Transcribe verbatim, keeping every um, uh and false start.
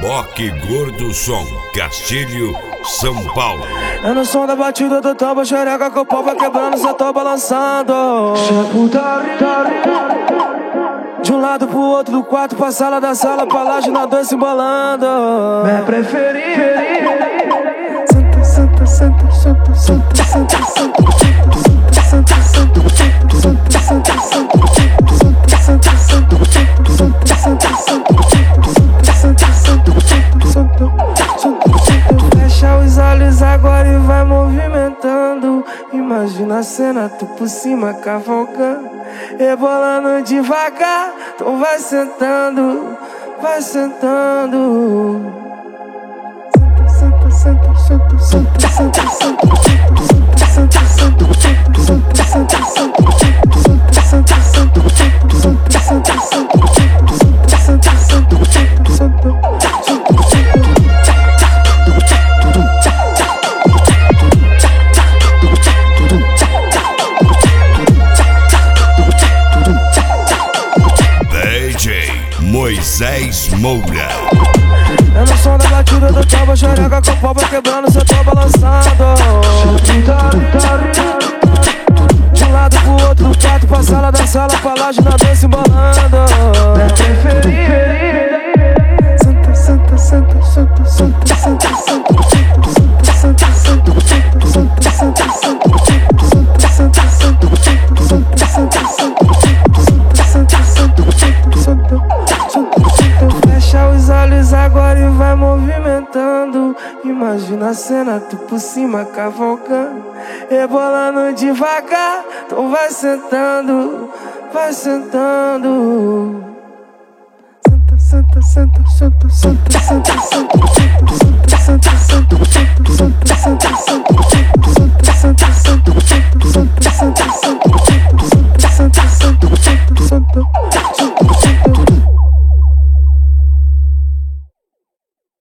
Rock Gordo Som, Castilho, São Paulo. É no som da batida do tambo, xereca com o pau vai quebrando, cê tô balançando. De um lado pro outro, do quarto pra sala, da sala pra laje, na dança embolando. Minha preferida. Santa, santa, santa, santa, santa, santa, santa, santa, santa, santa, santa, santa. Fecha os olhos agora e vai movimentando. Imagina a cena, tu por cima cavalgando, rebolando devagar. Tu vai sentando, vai sentando. Senta, senta, senta, senta, senta, senta, senta, senta, senta, senta, D J Moisés Moura. É no som da batida do tambo, xereca com o pau vai quebrando, cê tô balançando. De um lado pro outro, do quarto pra sala, da sala pra laje, na dança embolando. Minha preferida. Santa, santa, santa, santa, santa, santa, santa, santa, santa, santa, santa, santa, santa. Fecha os olhos agora e vai movimentando. Imagina a cena, tu por cima cavalgando, rebolando devagar. Tu vai sentando, vai sentando. Senta, senta, senta, senta, senta, senta, senta, senta.